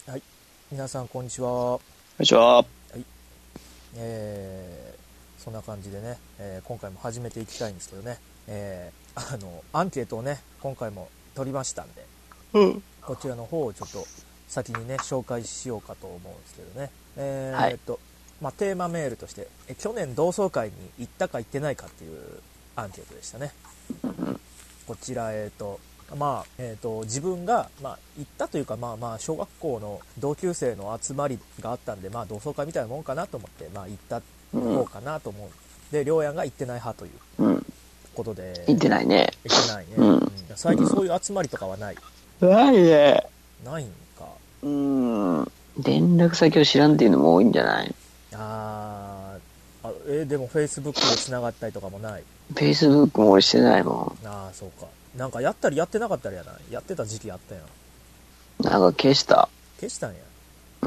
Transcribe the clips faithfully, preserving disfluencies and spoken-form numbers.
はい、皆さんこんにちは。 こんにちは。はい、 えー、そんな感じでね、えー、今回も始めていきたいんですけどね、えー、あのアンケートをね今回も取りましたんで、 うん、 こちらの方をちょっと先にね紹介しようかと思うんですけどね、えー、 はい、 っとまあ、テーマメールとしてえ去年同窓会に行ったか行ってないかっていうアンケートでしたね。 うん、 こちらえー、っとまあえー、と自分が、まあ、行ったというか、まあ、まあ小学校の同級生の集まりがあったんで、まあ、同窓会みたいなもんかなと思って、まあ、行った方かなと思う、うん、でりょうやんが行ってない派ということで、 うん、行ってないね行ってないね、 うんうん、 最近そういう集まりとかはない、 ないね。 ないんか。 うーん、連絡先を知らんっていうのも多いんじゃない？ ああえー、でも Facebook でつながったりとかもない？ Facebook も俺してないもん。ああそうか。なんかやったりやってなかったりやない。やってた時期あったやん。 なんか消した消したんや。 うん。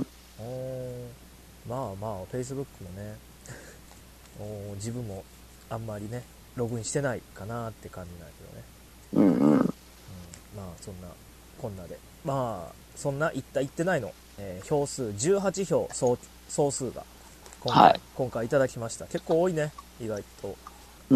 おまあまあ Facebook もねお自分もあんまりねログインしてないかなって感じなんだけどね。 うんうん、うん、 まあそんなこんなでまあそんな行った行ってないの、えー、票数じゅうはちひょう 総, 総数が今回、はい、今回いただきました。結構多いね意外と。 うん、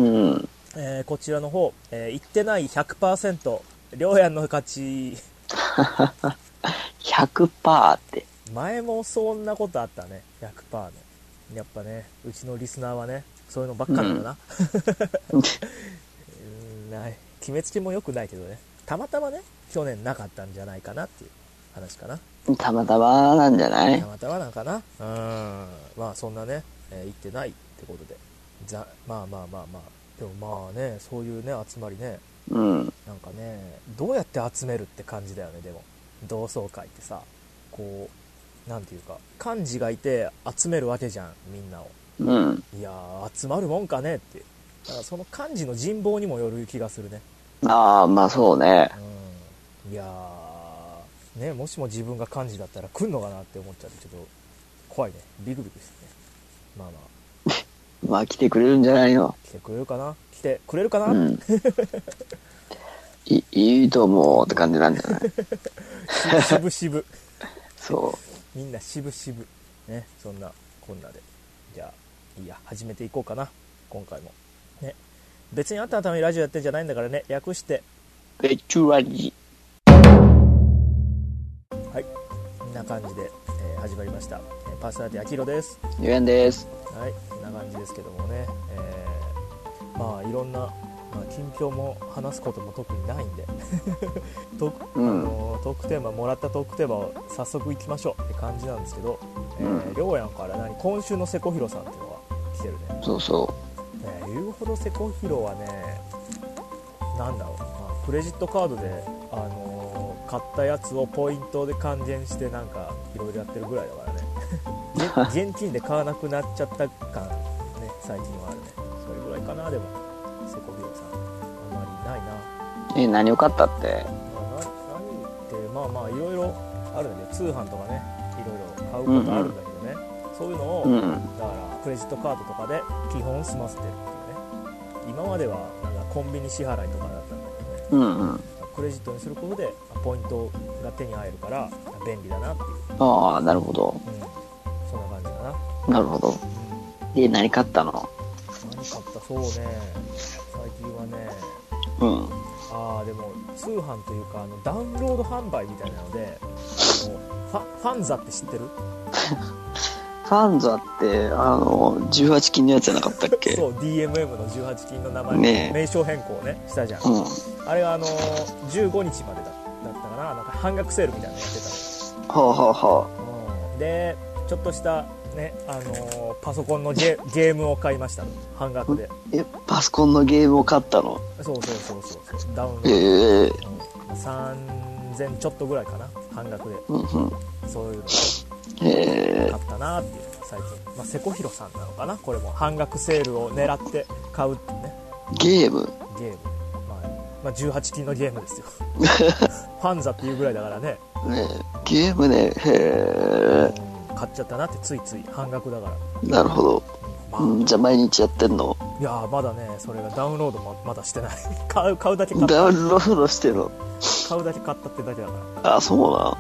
えー、こちらの方、えー、行ってない ひゃくパーセント りょうやんの勝ちひゃくパーセント って前もそんなことあったね。 ひゃくパーセント のやっぱねうちのリスナーはねそういうのばっかりだな、うん、ない決めつけも良くないけどね、たまたまね去年なかったんじゃないかなっていう話かな。 たまたまなんじゃない？ たまたまなんかな。うん、まあそんなね、えー、行ってないってことでざまあまあまあまあでもまあねそういうね集まりね、 うん、 なんかねどうやって集めるって感じだよね。でも同窓会ってさこうなんていうか幹事がいて集めるわけじゃんみんなを、 うん、 いやー集まるもんかねっていう、だからその幹事の人望にもよる気がするね。 ああまあそうね、 うん、いやーねもしも自分が幹事だったら来んのかなって思っちゃってちょっと怖いね、ビクビクしてね。まあまあまあ来てくれるんじゃないの？ 来てくれるかな、来てくれるかな、うん、 い, いいと思うって感じなんじゃない？ しぶしぶそうみんなしぶしぶね。そんなこんなでじゃあいいや始めていこうかな今回もね。別にあんたのためにラジオやってんじゃないんだからね、略してベチュラジ。 はい、こんな感じで、えー、始まりました。パーソナリティあきひろです。 ゆえんです。 はい、こんな感じですけどもね、えー、まあいろんな、まあ、近況も話すことも特にないんでトーク、うん、あのトークテーマもらったトークテーマを早速いきましょうって感じなんですけど、うん、えー、りょうやんから何今週のせこひろさんっていうのが来てるね。 そうそう、 えー、言うほどせこひろはねなんだろう、まあ、クレジットカードで、あのー、買ったやつをポイントで還元してなんかいろいろやってるぐらいだからね現金で買わなくなっちゃった感ね最近はあるね。それぐらいかな。でもせこひろさんあんまりないな。 え何を買ったって、 まあ、な何ってまあまあいろいろあるんで通販とかねいろいろ買うことあるんだけどね、うんうん、そういうのを、うん、だからクレジットカードとかで基本済ませてるっていうね。今まではなんかコンビニ支払いとかだったんだけどね、うんうん、クレジットにすることでポイントが手に入るから便利だなっていう。 ああなるほど、 うん、そんな感じだな。 なるほど、うん、で何買ったの？ 何買った？そうね最近はね、 うん、 ああでも通販というかあのダウンロード販売みたいなのであのファファンザって知ってる？ ファンザってあのじゅうはち金のやつじゃなかったっけ？ そう ディーエムエム のじゅうはち金の名前、 ね、 名称変更ねしたじゃん、うん、あれがあのじゅうごにちまで だ, だったかな。なんか半額セールみたいなのやってたの。 はあはあはあ、うん、でちょっとしたねあのー、パソコンの ゲ, ゲームを買いましたの半額で。 えパソコンのゲームを買ったの？ そうそうそうそうダウンロード、 えーうん、さんぜんちょっとぐらいかな半額で、 うんうん、 そういうのえー、 買ったなっていう最近、まあ、せこひろさんなのかなこれも半額セールを狙って買うってね。 ゲームゲーム、まあ、まあじゅうはち金のゲームですよファンザっていうぐらいだからね。 ねゲームねへえ、 うん、買っちゃったなってついつい半額だから。 なるほど、まあ、うん、じゃあ毎日やってんの？ いやまだねそれがダウンロードもまだしてない買う買うだけ買った。 ダウンロードしてるの？ 買うだけ買ったってだけだから。 あそうな、 うん、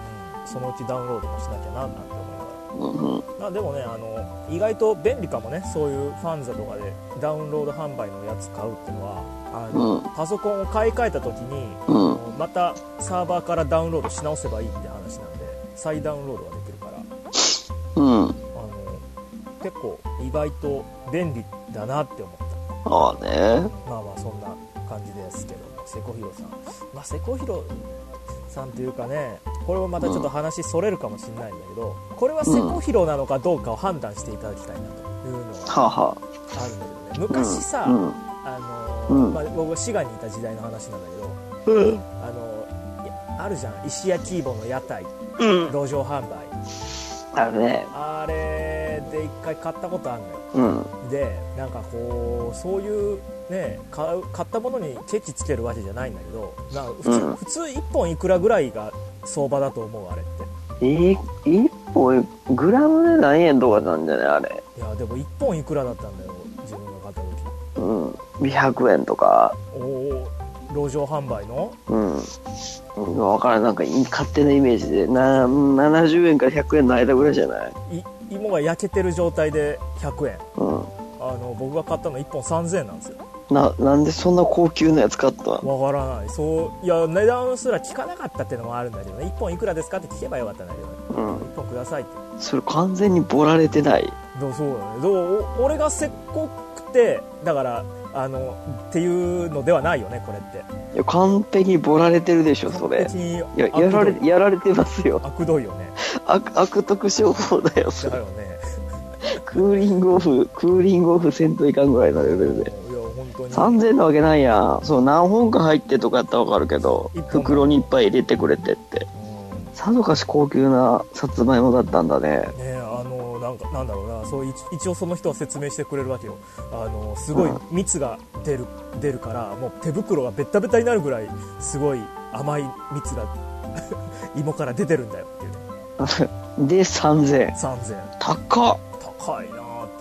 そのうちダウンロードもしなきゃななんて思いながら、 うんうん、 まあでもね、あの意外と便利かもね、そういうファンザとかでダウンロード販売のやつ買うっていうのは、あの、うん、パソコンを買い替えた時に、うん、またサーバーからダウンロードし直せばいいって話なんで、再ダウンロードができるから、うん、あの結構意外と便利だなって思った。 ああね、 まあまあそんな感じですけども、セコヒロさん、まあセコヒロさんというかね、これはまたちょっと話それるかもしれないんだけど、これはセコヒロなのかどうかを判断していただきたいなというのがあるんだけどね。昔さ、うん、あの、うん、まあ、僕滋賀にいた時代の話なんだけど、うん、あのあるじゃん、石焼き芋の屋台、うん、路上販売あるね。 あれで一回買ったことあるのよ、うん、でなんかこうそういうね、買う買ったものにケチつけるわけじゃないんだけど、なんか普通、うん、普通いっぽんいくらぐらいが相場だと思う、あれって。 えー、いっぽんグラムで何円とかなんじゃないあれ。 いやでもいっぽんいくらだったんだよ、自分が買った時。 うん、ひゃくえんとか。 おお、路上販売の、 うん分からん、なんか勝手なイメージでなななじゅうえんからひゃくえんの間ぐらいじゃない。 い芋が焼けてる状態でひゃくえん、うん、あの僕が買ったのいっぽんさんぜんえんなんですよ。 な, なんでそんな高級なやつ買ったの？わからない。そういや値段すら聞かなかったっていうのもあるんだけどね。いっぽんいくらですかって聞けばよかったんだけどね、うん、いっぽんくださいって。 それ完全にボラれてない。 どうそうだね。どう俺がせっこくてだからあのっていうのではないよね、これって。 いや完璧にボラれてるでしょそれ。いややられやられてますよ。 悪どいよね。 悪, 悪徳商法だよそれ。 だよね。 クーリングオフクーリングオフせんといかんぐらいのレベルで。さんぜんなわけないやん。そう何本か入ってとかやったらわかるけど、袋にいっぱい入れてくれてって、うん、さぞかし高級なさつまいもだったんだね。ねえ、あのなんかなんだろうな、そう一応その人は説明してくれるわけよ。あのすごい蜜が出る、うん、出るからもう手袋がベッタベタになるぐらいすごい甘い蜜が芋から出てるんだよっていうでさんぜんえん。 さんぜんえん高っ。 高いなーって。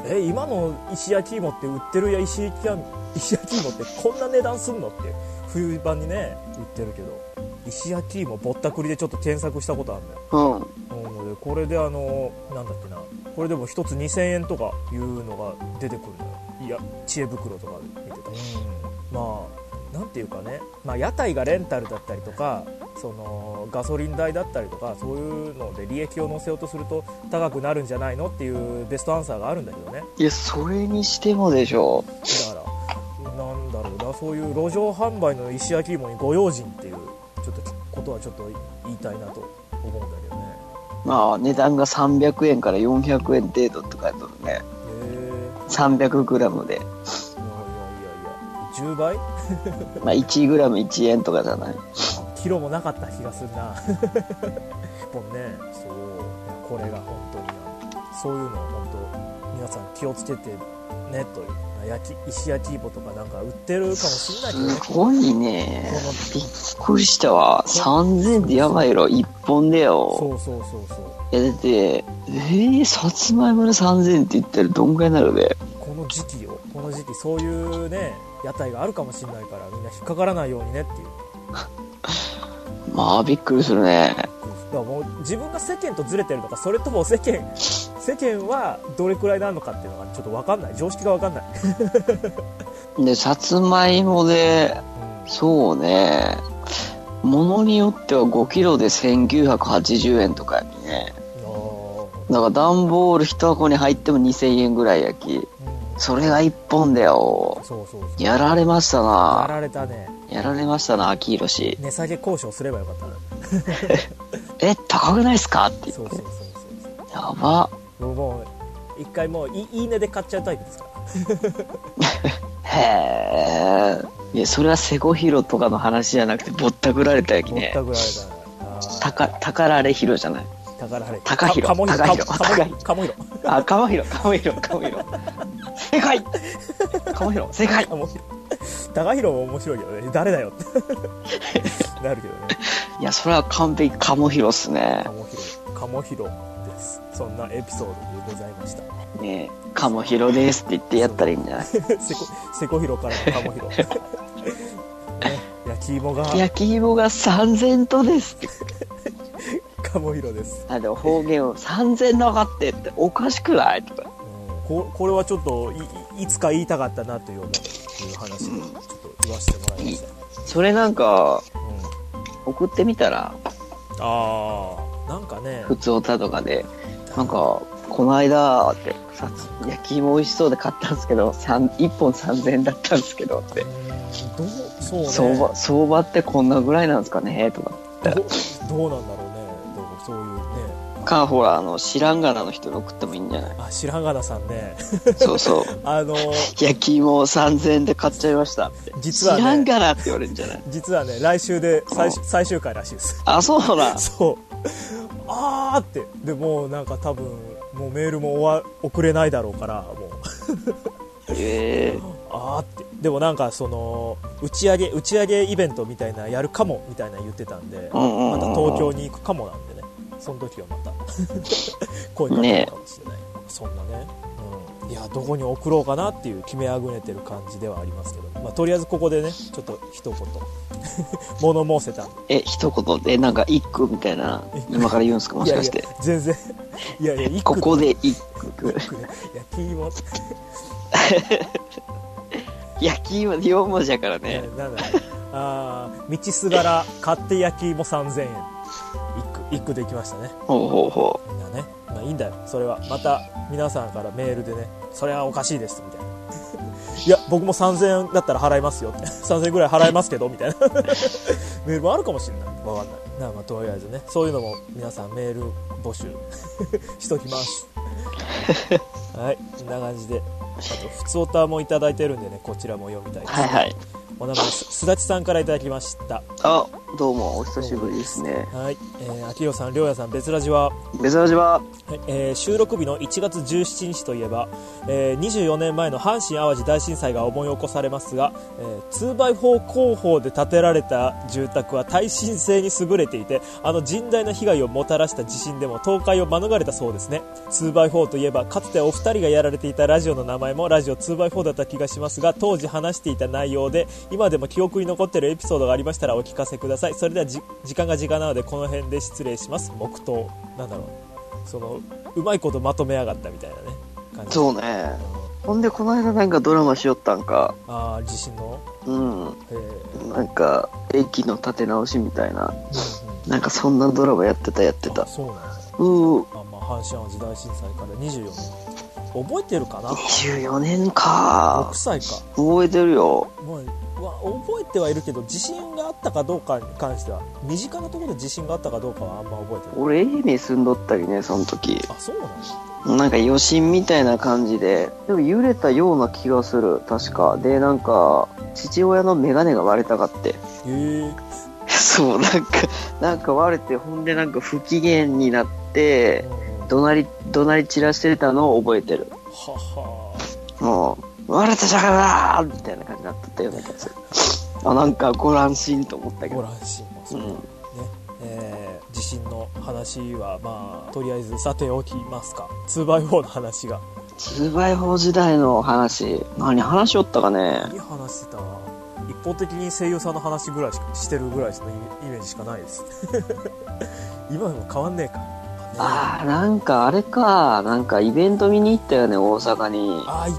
え今の石焼き芋って売ってるや石焼き石焼き芋ってこんな値段すんのって冬場にね売ってるけど、石焼き芋ぼったくりでちょっと検索したことあるんだよ、うん、でこれであのなんだっけな、これでも一つにせんえんとかいうのが出てくるんだよ。いや知恵袋とかで見てた、うん、まあなんていうかね、まあ、屋台がレンタルだったりとかそのガソリン代だったりとかそういうので利益を乗せようとすると高くなるんじゃないのっていうベストアンサーがあるんだけどね。 いやそれにしてもでしょ。 だからなんだろうな、そういう路上販売の石焼き芋にご用心っていうちょっとことはちょっと言いたいなと思うんだけどね。 まあ値段がさんびゃくえんからよんひゃくえん程度って書いてあるね。へー さんびゃくグラム で。いやいやいやいやじゅうばいまあ いちグラムいちえんとかじゃない。 キロもなかった気がするな一本ね。そうこれが本当にそういうのは本当皆さん気をつけてねという。焼き石焼き芋とかなんか売ってるかもしれないけどね。 すごいね。びっくりしたわ。さんぜんえんってやばいろ。いっぽんでよ。 そうそうそうそう。 いやだってえー、さつまいもでさんぜんえんって言ったらどんぐらいになるで。 この時期よ。この時期そういうね屋台があるかもしれないからみんな引っかからないようにねっていう。 まあびっくりするね。 だからもう自分が世間とずれてるのか、それとも世間世間はどれくらいなのかっていうのがちょっと分かんない。常識が分かんないでさつまいもで、うん、そうねものによってはごキロでせんきゅうひゃくはちじゅうえんとかやきね。だから段ボールいち箱に入ってもにせんえんぐらいやき、うん、それがいっぽんだよ。そうそうそう、やられましたな。 やられたね。 やられましたな秋広氏。 値下げ交渉すればよかったなえ高くないっすかって言って。 そうそうそうそうやば。 もう一回もういいねで買っちゃうタイプですからへえ。いやそれはセゴヒロとかの話じゃなくてぼったくられたやきね。 ぼったくられた。たか宝れヒロじゃない。 宝れ高弘高弘高弘あ鴨弘鴨弘鴨弘正解鴨弘正解。 高弘も面白いけどね、誰だよってなるけどね。 いやそれは完璧鴨弘っすね。 鴨弘鴨弘です。そんなエピソードでございましたね。え鴨弘ですって言ってやったらいいんじゃない。 セコセコ弘からの鴨弘、ね、焼き芋が焼き芋がさんぜんとですってもひろです。 あ、でも方言をさんぜん長ってっておかしくないとか、うん、 こ, これはちょっと い, いつか言いたかったなという思ういう話でちょっと言わせてもらいました、 うん、それなんか、うん、送ってみたら、 ああ、なんかね、 普通歌とかでなんかこの間ってさ焼き芋美味しそうで買ったんですけどいっぽんさんぜんえんだったんですけどって、 どうそうね、 相場相場ってこんなぐらいなんですかねとかど, どうなんだろうね、でもそういうねかほらあの知らんがなの人に送ってもいいんじゃない？ あ、知らんがなさんねそうそうあの焼き芋をさんぜんえんで買っちゃいましたって実は、ね、知らんがなって言われるんじゃない？ 実はね来週で 最, 最終回らしいです。 あ、そうだそうあーってでもうなんか多分もうメールも終わ送れないだろうからもうえー、 あーってでもなんかその打ち上げ打ち上げイベントみたいなやるかもみたいな言ってたんで、うんうんうん、また東京に行くかもなんでね、その時はまた声かけるかもしれない、ね、そんなね、うん、いやどこに送ろうかなっていう決めあぐねてる感じではありますけど、まあ、とりあえずここでねちょっと一言物申せたんで、 え一言でなんか一句みたいな今から言うんですかもしかして？ いやいや全然いやいや一句ここで一句焼き芋焼き芋でよん文字やからね。 なんだあ道すがら買って焼き芋さんぜんえん一句一句できましたね。 ほうほうほうみんなね、まあ、いいんだよそれは。また皆さんからメールでねそれはおかしいですみたいないや僕もさんぜんえんだったら払いますよってさんぜんえんぐらい払いますけどみたいなメールもあるかもしれない、わかんないな。まあとりあえずねそういうのも皆さんメール募集しときますはい、こんな感じであと普通オタもいただいてるんでね、こちらも読みたいです。 はいはい。 お名前すだちさんからいただきました。 あ、どうもお久しぶりですね。 はい、えー、秋代さん、りょうやさん、別ラジは別ラジは、 はいえー、収録日のいちがつじゅうしちにちといえば、えー、にじゅうよねんまえの阪神・淡路大震災が思い起こされますが、えー、ツーバイフォー 工法で建てられた住宅は耐震性に優れていて、あの甚大な被害をもたらした地震でも倒壊を免れたそうですね。ツーバイフォー といえばかつてお二人がやられていたラジオの名前もラジオ ツーバイフォー だった気がしますが、当時話していた内容で今でも記憶に残っているエピソードがありましたらお聞かせください。それではじ時間が時間なのでこの辺で失礼します。黙祷。なんだろう、そのうまいことまとめやがったみたいなね感じ。 そうね、うん、ほんでこの間なんかドラマしよったんか。 ああ、地震のうんなんか駅の建て直しみたいな、うんうん、なんかそんなドラマやってたやってた。 あ、そうなんですね。 うん。 あ、まあ、阪神・淡路大震災からにじゅうよねん覚えてるかな。 にじゅうよねんか。 ろくさいか。 覚えてるよ。 もう覚えてはいるけど地震があったかどうかに関しては身近なところで地震があったかどうかはあんま覚えてない。 俺家に住んどったりね、その時。 あ、そうなの。なんか余震みたいな感じで、でも揺れたような気がする、確か。で、なんか父親の眼鏡が割れたかって。へえ。 そう、なんかなんか割れて、ほんでなんか不機嫌になって、うん、怒鳴り怒鳴り散らしてたのを覚えてる。 はは。 もう割れたじゃがーみたいな感じになってたような気がする。あ、なんかご乱心と思ったけど。 ご乱心もそう、うん、ね、えー、地震の話はまあとりあえずさておきますか。 ツーバイフォー の話がツーバイフォー 時代の話、何話しよったかね。 何話してた。一方的に声優さんの話ぐらいしかしてるぐらいのイメージしかないです今でも変わんねえか。 ああ、なんかあれか、なんかイベント見に行ったよね、大阪に。 ああ、行った。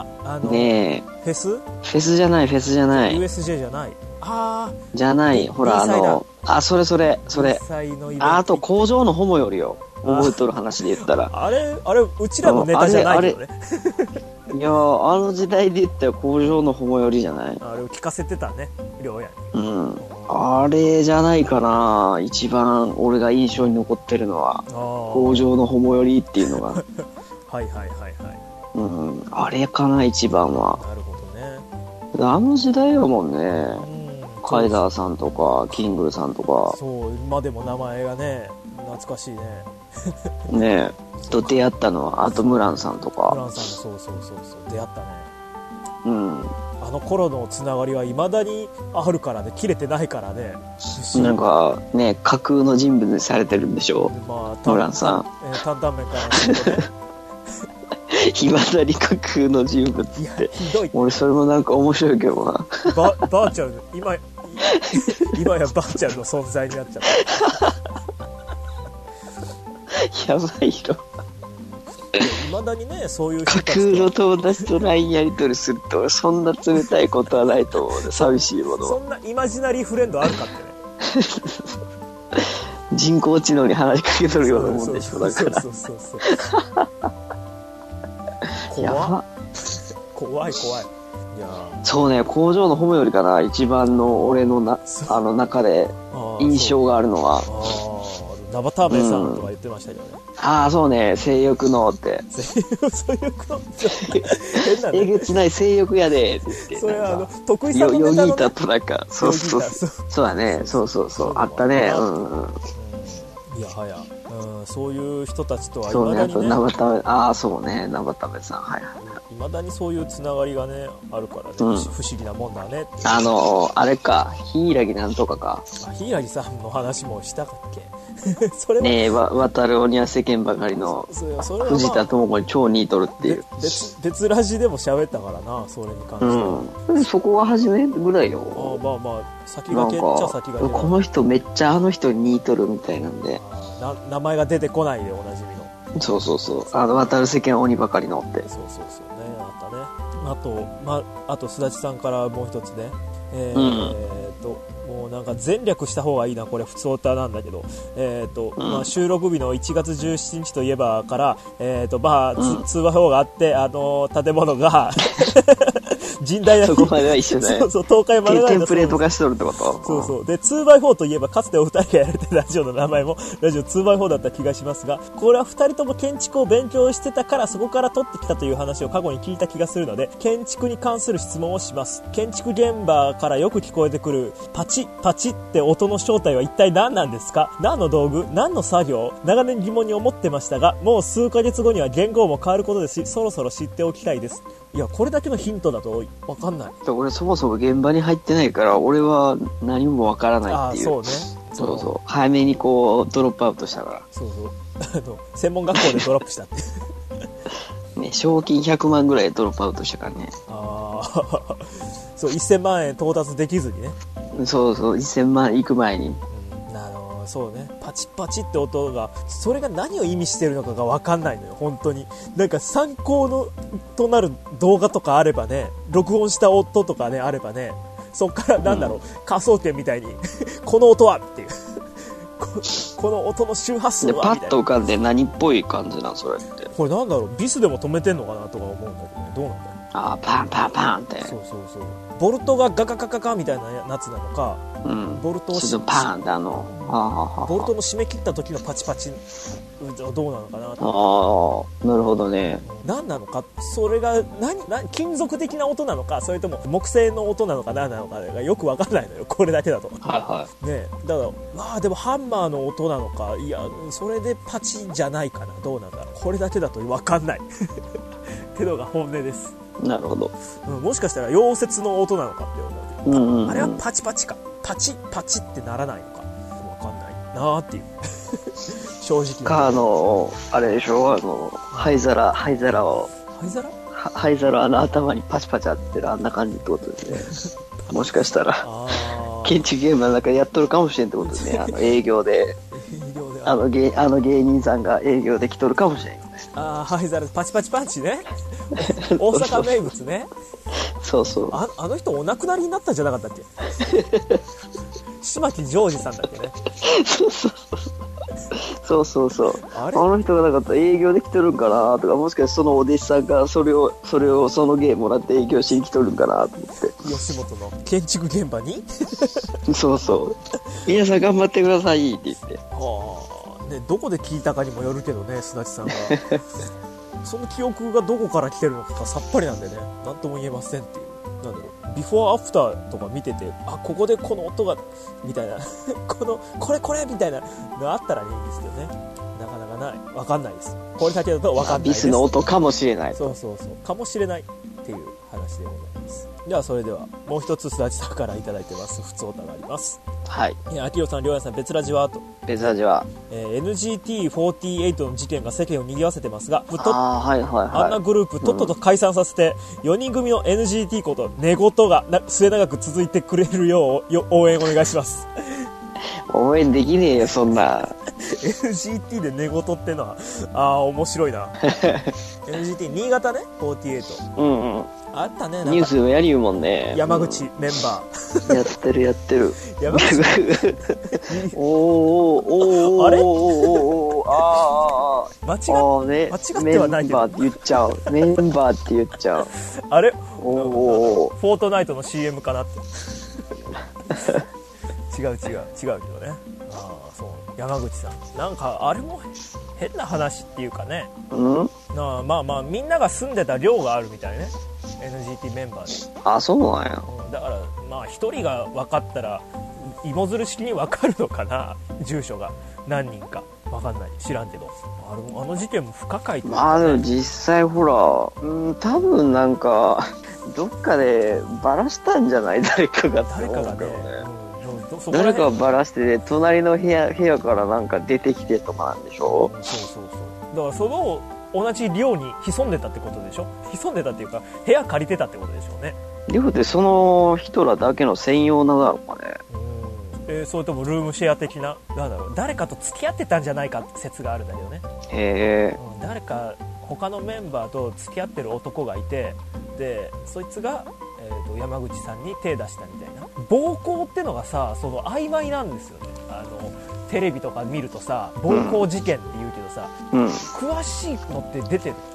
あのねえ、 フェス？ フェスじゃない、フェスじゃない。 ユーエスジェー じゃない。ああ。 じゃない、ほらあの、あ、それそれ、それ。あ、あと工場のホモよりよ。覚えとる話で言ったら。 あれ、あれ、うちらのネタじゃないけどね。 いやー、あの時代で言ったら工場のホモよりじゃない。 あれを聞かせてたね、りょうやに。 うん。あれじゃないかな、一番俺が印象に残ってるのは。工場のホモよりっていうのが。 はいはいはいはい。 うん、あれかな、一番は。 なるほどね。 あの時代やもんね。うん、カイザーさんとか、キングさんとか。 そう、今でも名前がね、懐かしいね。 ねえ。と出会ったのは、あとムランさんとか。 ムランさんもそうそうそうそう、出会ったね。 うん。 あの頃のつながりは未だにあるからね、切れてないからね。 なんかね、架空の人物にされてるんでしょ、 まあ、 ムランさん。 えー、担々麺からね。 未だに架空の人物って。いや、ひどい。俺それもなんか面白いけどな。 バ、バーチャル、今、今やバーチャルの存在になっちゃった。 やばいよ。 いまだにね、そういう人たち架空の友達と ライン やり取りすると、そんな冷たいことはないと思うね。寂しいもの。 そんなイマジナリーフレンドあるかってね。 人工知能に話しかけとるようなもんでしょ、だから。 そうそうそうそう怖っ。怖い怖い。いやそうね、工場のホモよりかな、一番の俺のなあの中で印象があるのは。 ナバターメさんとか言ってましたけどね。 うん、ああ、そうね、性欲のって。 性欲のって変なね。 えげつない性欲やでって言って。 それはあの、得意さんのネタの、ね。 ヨギータとなんか、そうそうそう。そうだね、そうそうそう、あったね。うんうん。 いやはや、うん、そういう人たちとはそうね、あと未だにね。 ナバタメ、ああ、そうね、ナバタメさん、はいはい。 未だにそういうつながりがね、あるからね、うん、不思議なもんだねって。 あの、あれか、柊なんとかか。 あ、柊さんの話もしたかっけそれはねえ、わ、渡る鬼は世間ばかりの、それは、まあ、藤田智子に超似とるっていう。 別、別ラジでも喋ったからな、それに関しては。 うん。そこが初めぐらいよ。 あ、まあまあ、先駆けっちゃ先駆け。 この人めっちゃあの人に似とるみたいなんで。 な名前が出てこないでおなじみの。 そうそうそう。あの、渡る世間鬼ばかりのって。 そうそうそうね、あったね。あと、まあ、あと、すだちさんからもう一つね。えー、うん、えー、と、もうなんか全略した方がいいな、これ普通オタなんだけど、えーと、うん、まあ、収録日のいちがつじゅうしちにちといえばから、えーと、まあ、うん、通話表があって、あのー、建物が、甚大な。 そこまでは一緒だよ。 そうそう、倒壊までは。 テンプレート化しとるってこと？ そうそう。で、ツーバイフォー といえば、かつてお二人がやられてラジオの名前も、ラジオ ツーバイフォー だった気がしますが、これは二人とも建築を勉強してたから、そこから取ってきたという話を過去に聞いた気がするので、建築に関する質問をします。建築現場からよく聞こえてくる、パチッ、パチッって音の正体は一体何なんですか？何の道具？何の作業？長年疑問に思ってましたが、もう数ヶ月後には言語も変わることですし、そろそろ知っておきたいです。いや、これだけのヒントだと分かんない。 俺そもそも現場に入ってないから、俺は何も分からないっていう。 ああ、そうね。 そうそう。早めにこう、ドロップアウトしたから。 そうそう。あの、専門学校でドロップしたって。 ね、賞金ひゃくまんぐらいドロップアウトしたからね。 ああ、そう、せんまんえん到達できずにね。 そうそう、せんまん行く前に。 うん、あの、そうね、パチッパチって音が、それが何を意味してるのかが分かんないのよ、本当に。なんか参考のとなる動画とかあればね、録音した音とかね、あればね、そっからなんだろう、うん、科捜研みたいに、この音はっていう。こ, この音の周波数はみたいな。 パッと浮かんで何っぽい感じなんそれって。 これなんだろう、ビスでも止めてんのかなとか思うんだけどね、どうなんだろう。 ああ、パンパンパンって。 そうそうそう。ボルトがガガガガガみたいなやつなのか、 うん、 ボルトをちょっとパーンってあの、 あボルトの締め切った時のパチパチどうなのかなと。ああ、なるほどね。 何なのか、それが何何金属的な音なのか、それとも木製の音なのか何なのかがよく分かんないのよ、これだけだと。 はいはい。 ね、だからまあでもハンマーの音なのか、いやそれでパチじゃないかな、どうなんだろう、これだけだと分かんないってのが本音です。 なるほど、 うん、もしかしたら溶接の音なのかって思うけど、うんうんうん、あれはパチパチか、パチパチってならないのか分かんないなーっていう正直なか、あのあれでしょ、あの灰皿灰皿を灰皿灰皿あの頭にパチパチ当ててるあんな感じってことですねもしかしたら建築現場の中でやっとるかもしれんってことですね。あの営業であの芸あの芸人さんが営業で来とるかもしれん。 ああ、灰皿パチパチパンチね大阪名物ね。 そうそう、 あ, あの人お亡くなりになったんじゃなかったっけ島木ジョージさんだっけね。 そうそうそうそうそうあれあの人がなかったら営業で来とるんかなとか、もしかしてそのお弟子さんがそれをそれをその芸もらって営業しに来とるんかなと思って、 吉本の建築現場にそうそう皆さん頑張ってくださいって言って、 はあ、ね、どこで聞いたかにもよるけどね、すだちさんがその記憶がどこから来てるのかさっぱりなんでね、なんとも言えませんっていう、なんだろう、ビフォーアフターとか見てて、あ、ここでこの音がみたいなこのこれこれみたいなのあったらいいんですけどね、なかなかない、わかんないです。これだけだとわかんないです。 ビスの音かもしれない。 そうそうそう、かもしれないっていう話でございます。ではそれではもう一つすだちさんからいただいてます普通歌があります。 はい。 あきよさん、りょうやさん、別ラジはと。 別ラジは、 えー、エヌジーティーフォーティーエイト の事件が世間を賑わせてますが、とあ、はいはいはい、 あんなグループとっとと解散させて、うん、よにん組の エヌジーティー こと寝言がな末永く続いてくれるようよ応援お願いします応援できねえよ、そんな。 エヌジーティー で寝言ってのは、ああ、面白いな。エヌジーティー 新潟ね、よんじゅうはち。 うんうん。 あったね、なんかニュースでもやり言うもんね。 山口メンバー。やってるやってる。 山口おーおーおーあれおーおーあー間違っ、 ね、 間違ってはないけど。 メンバーって言っちゃう。メンバーって言っちゃう。 あれおおフォートナイトの シーエム かなって。違う違う、違うけどね。ああ、そう。山口さん。なんか、あれも変な話っていうかね。 うんなあまあまあ、みんなが住んでた寮があるみたいね。エヌジーティー メンバーで。 あ、そうなんや。 だから、まあ、一人が分かったら、芋づる式に分かるのかな、住所が。何人か。分かんない。知らんけど。あの、あの事件も不可解っていうかね。 まあでも実際ほら、うん、多分なんか、どっかでバラしたんじゃない誰かがって思うけどね。 誰かがね。うん、そ誰かがバラして、ね、隣の部屋、部屋からなんか出てきてとかなんでしょ、 うん、そうそうそう。だからその、同じ寮に潜んでたってことでしょ。潜んでたっていうか、部屋借りてたってことでしょうね。 寮ってその人らだけの専用なのかね。 うん、えー、それともルームシェア的な、なんだろう、誰かと付き合ってたんじゃないかって説があるんだけどね。 へえ、 うん、誰か他のメンバーと付き合ってる男がいて、でそいつが、えー、と山口さんに手出したみたいな。暴行ってのがさ、その曖昧なんですよね。あのテレビとか見るとさ、暴行事件って言うけどさ、 うん、 詳しいのって出てるって。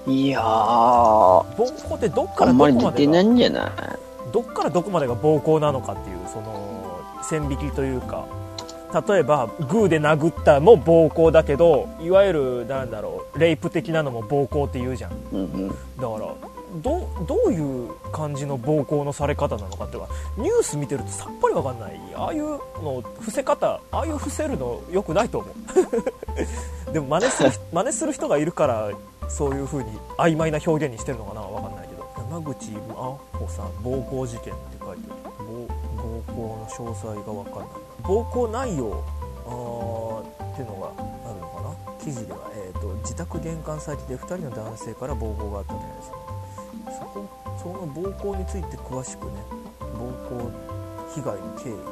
いやー、 暴行ってどっからあんまりどこまで出てないがんじゃない？ どっからどこまでが暴行なのかっていう、その線引きというか、例えばグーで殴ったも暴行だけど、いわゆるなんだろう、レイプ的なのも暴行って言うじゃん。 うんうん、 だからど, どういう感じの暴行のされ方なのかっていうか、ニュース見てるとさっぱり分かんない。ああいうの伏せ方、ああいう伏せるの良くないと思う。でも真似する真似する人がいるからそういう風に曖昧な表現にしてるのかな、分かんないけど。山口あほさん暴行事件って書いてある。 暴, 暴行の詳細が分かんない。暴行内容あーっていうのがあるのかな、記事では。えーと自宅玄関先でふたりの男性から暴行があったみたいですね。そこその暴行について詳しくね、暴行被害の経緯、えーとえー、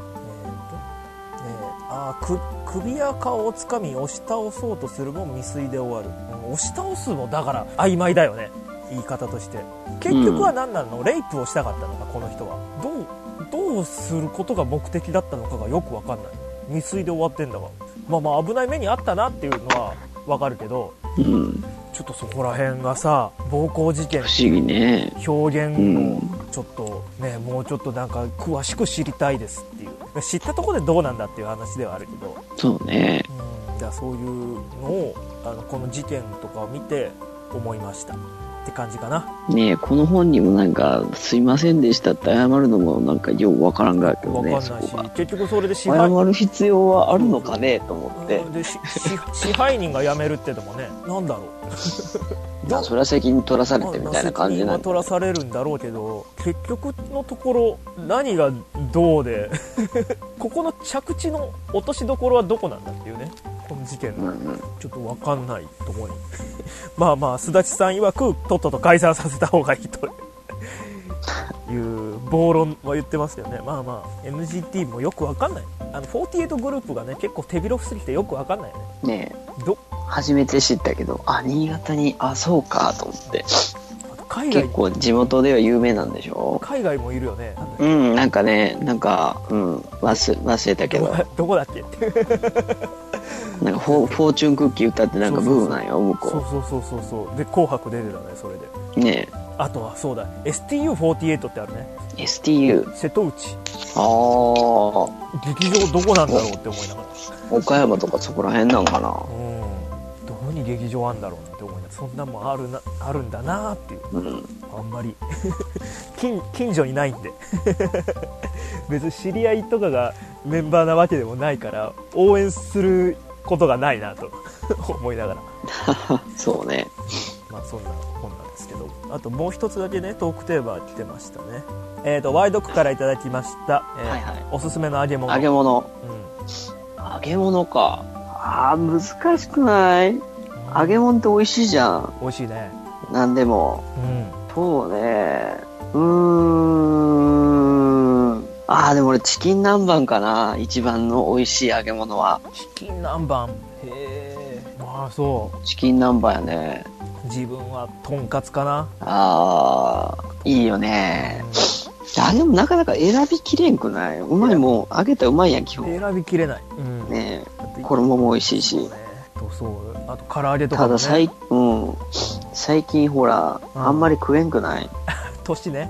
あく首や顔をつかみ押し倒そうとするも未遂で終わる、うん、押し倒すもだから曖昧だよね、言い方として。結局は何なの、うん、レイプをしたかったのか、この人はどうどうすることが目的だったのかがよく分かんない。未遂で終わってんだわ。まあまあ危ない目にあったなっていうのは分かるけど、 うん、ちょっとそこら辺がさ、暴行事件不思議ね、 表現をちょっとね、もうちょっとなんか詳しく知りたいですっていう、知ったところでどうなんだっていう話ではあるけど、 そうね、 うん、じゃあそういうのをあのこの事件とかを見て思いましたって感じかな。 ねえ、この本にもなんかすいませんでしたって謝るのもなんかようわからんがけどね、 わかんないし、結局それで支配謝る必要はあるのかねと思って、 でし支配人が辞めるってのもね、なんだろう。 いや、それは責任取らされてみたいな感じなんだ、 責任は取らされるんだろうけど、結局のところ何がどうでここの着地の落としどころはどこなんだっていうね、この事件の、うんうん、ちょっと分かんないところにまあまあ、すだちさん曰くとっとと解散させた方がいいという暴論は言ってますけどね。まあまあ エヌジーティー もよく分かんない。あのよんじゅうはちグループがね、結構手広くすぎてよく分かんないよね。 ねえ、ど初めて知ったけど、あ、新潟に、あ、そうかと思って。海外結構地元では有名なんでしょ。 海外もいるよね。 うん、なんかね、なんか、うん、忘, 忘れたけどど, どこだっけなんかフォフォーチュンクッキー歌ってなんかブーなんよ、向こう。 そうそうそうそうそうで、紅白出てたね、それでねえ。 あとはそうだ、 エスティーユーフォーティーエイト ってあるね。 エスティーユー瀬戸内。 ああ、 劇場どこなんだろうって思いながら、 岡山とかそこら辺なんかな。 うん、どこに劇場あんだろうなって思いながら、そんなもんあるな、あるんだなっていう、うん、あんまり近, 近所にないんで別に知り合いとかがメンバーなわけでもないから応援することがないなと思いながらそうね、 まあそんな本なんですけど、あともう一つだけね、トークテーマ来てましたね。えーとワイドクからいただきました、えーはいはい、おすすめの揚げ物。 揚げ物、うん、揚げ物か。あー、難しくない？うん、揚げ物って美味しいじゃん。 美味しいね。 なんでも、うん、そうね、うーん、 ああ、でも俺チキン南蛮かな、一番の美味しい揚げ物は。 チキン南蛮、へえ、まあそう。 チキン南蛮やね。 自分はとんかつかな。 ああ、いいよね。うん、あでもなかなか選びきれんくない？うまいもん揚げたらうまいやん基本。 選びきれない。うん、 ねえ、衣も美味しいし。そうね。 そう、あと唐揚げとかもね。 ただ最、うん、最近ほら、うん、あんまり食えんくない？ 年ね。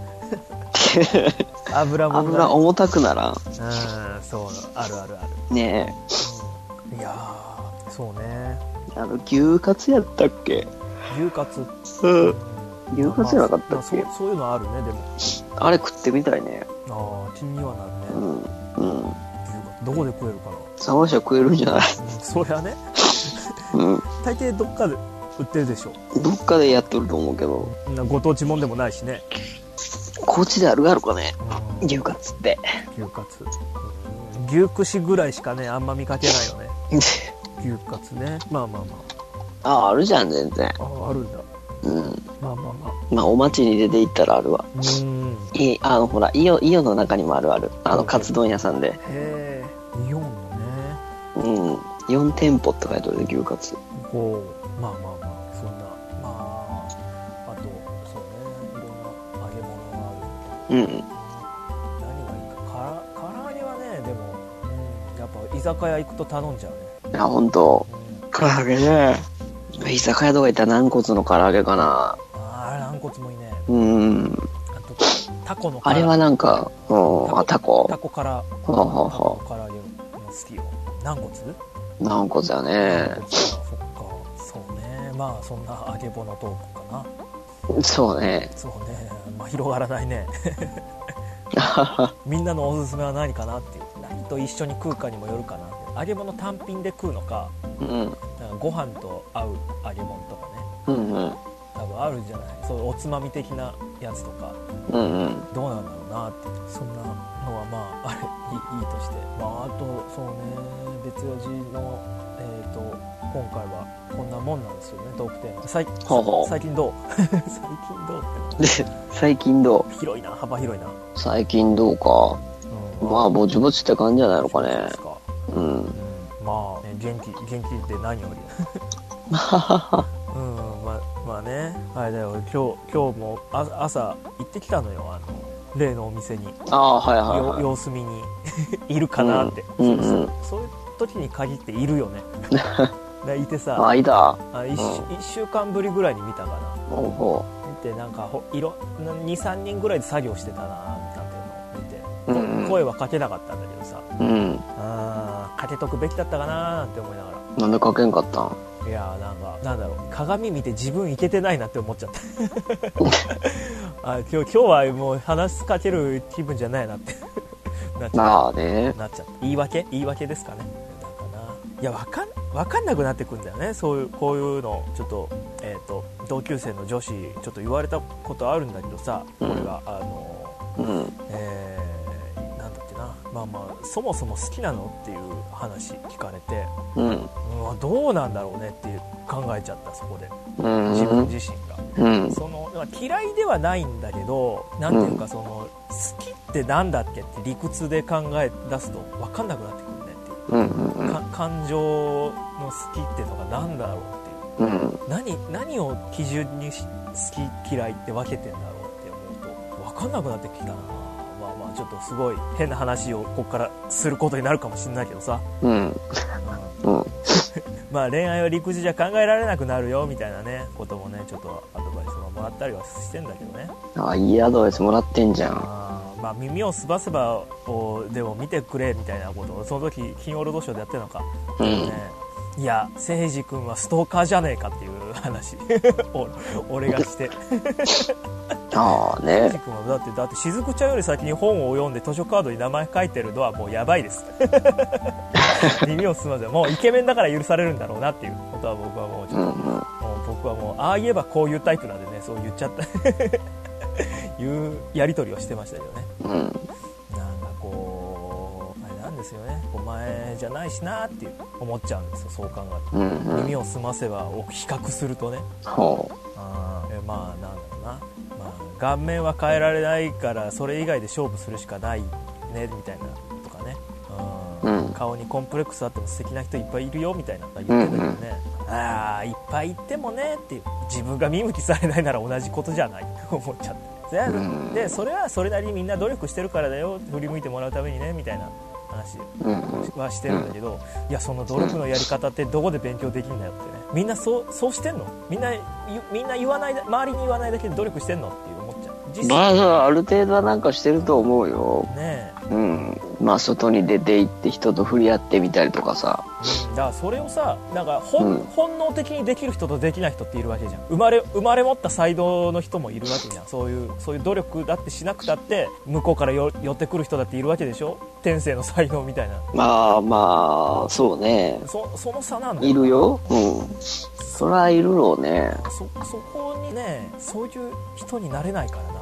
油も油重たくならん。うん、 そう、あるあるある。 ねえ、うん、いやー、そうね。 あの牛カツやったっけ？ 牛カツ、 うん、牛カツじゃなかったっけ？まあまあ、 そう、そういうのあるね。でもあれ食ってみたいね。 ああ、気にはなるね。 うん、うん、 牛カツどこで食えるかな。 探しは食えるんじゃない？ うん、そりゃね。 うん、 大抵どっかで売ってるでしょ。 どっかでやっとると思うけど。 ご当地もんでもないしね。 高知であるあるかね、うん、牛カツって。 牛カツ、うん、牛串ぐらいしかねあんま見かけないよね。牛カツね。まあまあまあ。ああ、あるじゃん全然。 ああ、あるんだ。 うん。 まあまあまあ。 まあお町に出て行ったらあるわ。 うん。 いあのほらイオイオンの中にもあるある。あのカツ丼屋さんで。へえ。イオンのね。 うん。よん店舗って書いてある牛カツ。 ほう。まあまあまあそんなまああとそうね、いろんな揚げ物がある。 うん、 何がいいか、から唐揚げはね、でも、うん、やっぱ居酒屋行くと頼んじゃうね。 いやほんと、うん、唐揚げね。居酒屋とか行ったら軟骨の唐揚げかな。 ああ、軟骨もいいね。 うん。 あとタコのあれはなんか、うん、あタコ。 タコから、はあ、はあはあ、 唐揚げも好きよ。軟骨？ 軟骨だね。 そっか、そうね。まあそんな揚げ物トークかな。 そうね。 そうね。まあ広がらないね。みんなのおすすめは何かなっていう。何と一緒に食うかにもよるかな。揚げ物単品で食うのか、 うん、 なんかご飯と合う揚げ物とかね。 うんうん。 多分あるんじゃない。そういうおつまみ的なやつとか、 うんうん、 どうなんだろうなって。そんなのはまああれい い, いいとして、まああとそうね、別味のえっ、ー、と今回はこんなもんなんですよね、トークテーマ。最, ほうほう最近どう？最近どうって最近どう？ 広いな、幅広いな。 最近どうか、うん、まあぼちぼちって感じじゃないのかね。 ですか、 うん、うん、 まあ、ね、元気元気で何より。うん、まあまあね、あれだよ、今日今日もあ朝行ってきたのよ、あの例のお店に。 ああ、はいはいはい、 様子見にいるかなって、 うんうんうん、 そ, そういう時に限っているよね。いてさ、 あ、いた。 あ 1, うん、いっしゅうかんぶりぐらいに見たかな。 ほうほう見て、なんかほいろにさんにんぐらいで作業してたなっていうのを見て、うんうん、声はかけなかったんだけどさ、 うん、 あかけとくべきだったかななんて思いながら。 なんでかけんかったん？ いやー、なんかなんだろう、鏡見て自分いけてないなって思っちゃったあ、今日今日はもう話しかける気分じゃないなってなっちゃった。 まあね、 なっちゃった。言い訳言い訳ですかね。なんかな、いや、わかんわかんなくなってくんだよね。そういうこういうのちょっとえっ、ー、と同級生の女子ちょっと言われたことあるんだけどさ、 うん、 俺があの、 うん、 えー、なんだっけな、まあまあそもそも好きなのっていう話聞かれて、 うん、 うん、どうなんだろうねっていう考えちゃった、そこで、 うん、 自分自身が、 うん、 その嫌いではないんだけど、なんていうか、その好きってなんだっけって理屈で考え出すと分かんなくなってくるねっていう、 うんうんうん、 感情の好きっていうのがなんだろうっていう、うん、何, 何を基準に好き嫌いって分けてんだろうって思うと分かんなくなってきたな。まあまあちょっとすごい変な話をここからすることになるかもしれないけどさ、 うん、うん、 まあ恋愛は理屈じゃ考えられなくなるよみたいなねこともね、ちょっとアドバイスをもらったりはしてんだけどね。 ああ、いいアドバイスもらってんじゃん。 あ、まあ、耳をすばせばをでも見てくれみたいなことをその時金曜ロードショーでやってるのか、 うん、 ね、いや誠司君はストーカーじゃねえかっていう話俺がしてああね、 誠司君はだってだってしずくちゃんより先に本を読んで図書カードに名前書いてるのはもうやばいです耳をすませばもうイケメンだから許されるんだろうなっていうことは僕はもうちょっと、うんうん、もう僕はもうああ言えばこういうタイプなんでね、そう言っちゃったいうやり取りをしてましたけどね、 うん、 なんかこうあれなんですよね、お前じゃないしなって思っちゃうんですよ、そう考えると、うんうん、耳をすませばを比較するとね、 ほう、 あえまあなんだろうな、まあ、顔面は変えられないからそれ以外で勝負するしかないねみたいなとかね、 うん、 顔にコンプレックスあっても素敵な人いっぱいいるよみたいな言ってるんだけどね、うんうん、ああいっぱいいてもねっていう、自分が見向きされないなら同じことじゃないと思っちゃって、うん、でそれはそれなりにみんな努力してるからだよ、振り向いてもらうためにねみたいな話はしてるんだけど、いやその努力のやり方ってどこで勉強できるんだよってね、みんなそうそうしてんの、みんなみんな言わない、周りに言わないだけで努力してんのって思っちゃう。実際まあある程度はなんかしてると思うよねえ、 うん、まあ外に出て行って人と触れ合ってみたりとかさ、 うん、だからそれをさ、なんか 本,、うん、本能的にできる人とできない人っているわけじゃん。生まれ生まれ持った才能の人もいるわけじゃん。そういうそういう努力だってしなくたって向こうからよ寄ってくる人だっているわけでしょ、天性の才能みたいな。 まあまあそうね、 そ, その差なんだよ。 いるよ、うん、そりゃいるろうね。 そ, そこにね、そういう人になれないからなって。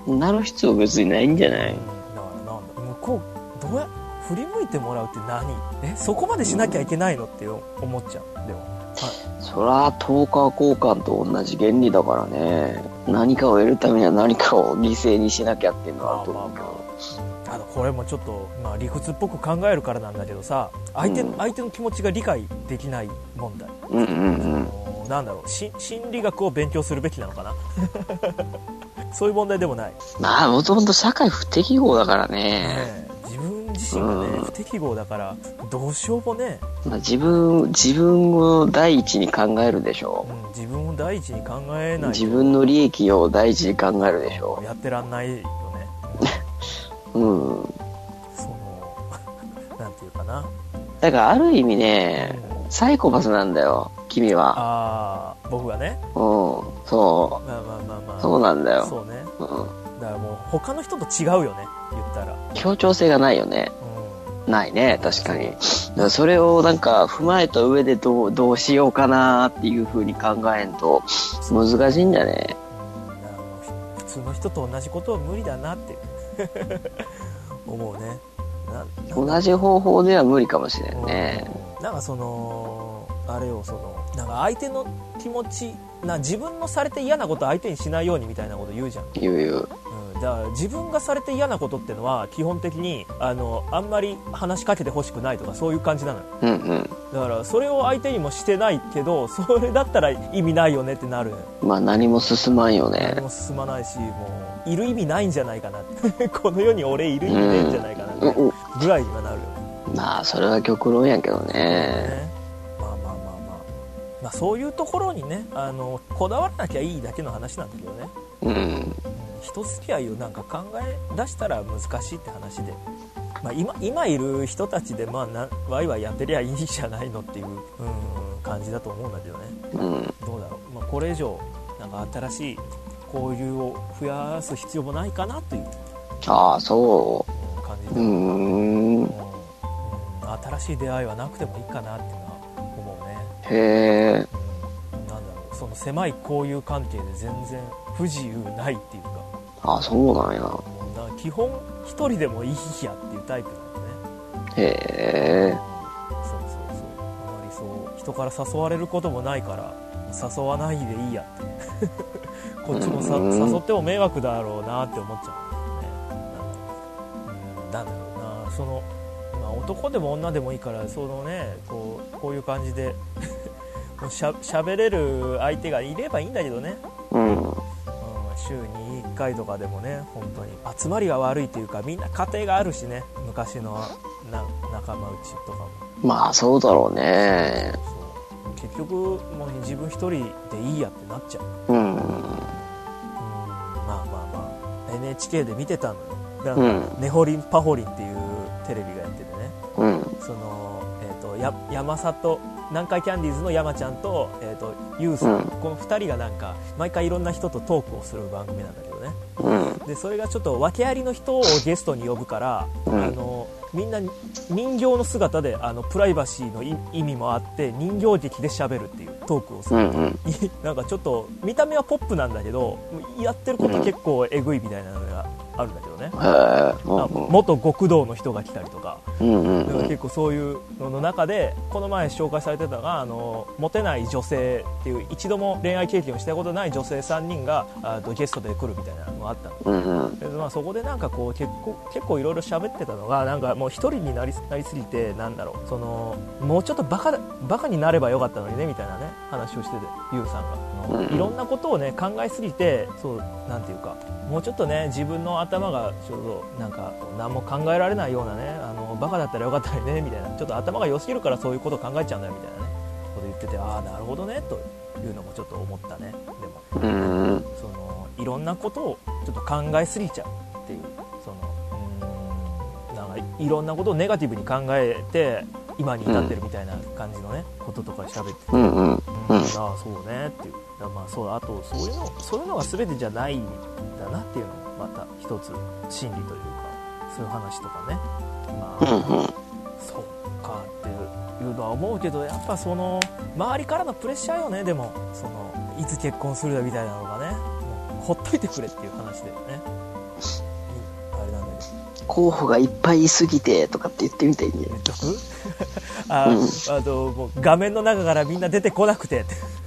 なる必要別にないんじゃない、うん、 だからなんだ、向こうどうや振り向いてもらうって何、えそこまでしなきゃいけないのって思っちゃう。でも、はい、 そらトーカー交換と同じ原理だからね、何かを得るためには何かを犠牲にしなきゃっていうのはあると思うけど、まあまあまあ、あのこれもちょっと、まあ、理屈っぽく考えるからなんだけどさ、相手、うん、相手の気持ちが理解できない問題、うんうんうん、なんだろう、し心理学を勉強するべきなのかなそういう問題でもない。まあもともと社会不適合だからね、 ね、自分自身がね、うん、不適合だからどうしようもね、 まあ、自分自分を第一に考えるでしょう、 うん、自分を第一に考えないと自分の利益を第一に考えるでしょう、 やってらんないよねうん、 そのなんていうかな、 だからある意味ね、うん、サイコパスなんだよ君は。 ああ僕がね、 うんそう、 まあまあまあまあそうなんだよ、 そうね、 うん、 だからもう他の人と違うよね、言ったら協調性がないよね、うん、ないね確かに。だからそれをなんか踏まえた上でどうどうしようかなっていう風に考えんと難しいんだね、 うん、だからもう普通の人と同じことは無理だなって思うね。 な同じ方法では無理かもしれんね、 うん、なんかそのあれをそのなんか相手の気持ちな、自分のされて嫌なこと相手にしないようにみたいなこと言うじゃん。 言う言う、 うん、だから自分がされて嫌なことってのは基本的にあのあんまり話しかけてほしくないとかそういう感じなのよ、 うんうん、 だからそれを相手にもしてないけどそれだったら意味ないよねってなる。 まあ何も進まんよね。 何も進まないし、もういる意味ないんじゃないかなこの世に俺いる意味ねえんじゃないかなってぐらいにはなるよ、 うん、まあそれは極論やけどね、 ね、まあまあまあまあ、まあ、そういうところにねあのこだわらなきゃいいだけの話なんだけどね、 うん、 人付き合いをなんか考え出したら難しいって話で、まあ、今, 今いる人たちでまあなワイワイやってりゃいいじゃないのっていう、うん、感じだと思うんだけどね、 うん、 どうだろう、まあ、これ以上なんか新しい交流を増やす必要もないかなというああそう感じで、うーん、うん、新しい出会いはなくてもいいかなっていうのは思うね。 へえ、うん、 なんだろう、その狭い交友関係で全然不自由ないっていうか、 ああそうなんや、だから基本一人でもいいやっていうタイプなんでね。 へえ、 そうそうそう、あまりそう人から誘われることもないから誘わないでいいやってこっちもさ誘っても迷惑だろうなって思っちゃうんだよね。なんだろうな、その、まあ、男でも女でもいいからそのねこうこういう感じでしゃ喋れる相手がいればいいんだけどね、 うんうん、 週にいっかいとかでもね本当に集まりが悪いというかみんな家庭があるしね、昔のな仲間内とかも。まあそうだろうね。 そうそう、結局もう自分一人でいいやってなっちゃう。 うん、うん、まあまあまあ エヌエイチケー で見てたのよ。なんか、うん、ネホリンパホリンっていうテレビがやっててね、 うん、 その、えーと、や山里南海キャンディーズの山ちゃんと、えーと、ユウさん、うん、このふたりがなんか毎回いろんな人とトークをする番組なんだけどね、 うん、 でそれがちょっと訳ありの人をゲストに呼ぶから、うん、あのみんな人形の姿であのプライバシーの意味もあって人形劇で喋るっていうトークをする、うんうん、なんかちょっと見た目はポップなんだけどやってること結構エグいみたいなのがあるんだけどね、 うんうん、 元極道の人が来たりとか、 うんうんうん、 結構そういうのの中でこの前紹介されてたのがあのモテない女性っていう一度も恋愛経験をしたことない女性さんにんがあとゲストで来るみたいなのがあったの、うんうん、でまあ、そこでなんかこう結構結構いろいろ喋ってたのがなんかもう一人になり、なりすぎてなんだろうそのもうちょっとバカバカになればよかったのにねみたいなね話をしててユウさんが、うん、いろんなことをね考えすぎてそうなんていうかもうちょっとね自分の頭がちょっとなんか何も考えられないようなねあのバカだったらよかったねみたいなちょっと頭が良すぎるからそういうことを考えちゃうんだよみたいなねこと言っててああなるほどねというのもちょっと思ったね。でも、うん、そのいろんなことをちょっと考えすぎちゃうっていうそのうーんなんかいろんなことをネガティブに考えて今に至ってるみたいな感じのね、うん、こととか喋ってて、うんうんうん、ああそうねっていうだまあそうあとそういうのそういうのが全てじゃないんだなっていうのもまた一つ真理というかそういう話とかねまあ、うんうん、そうかっていうのは思うけどやっぱその周りからのプレッシャーよね。でもそのいつ結婚するだみたいなのがねもうほっといてくれっていう話だよね。あれなんだけど候補がいっぱいいすぎてとかって言ってみたいね。言っとくあ、うん、あともう画面の中からみんな出てこなくて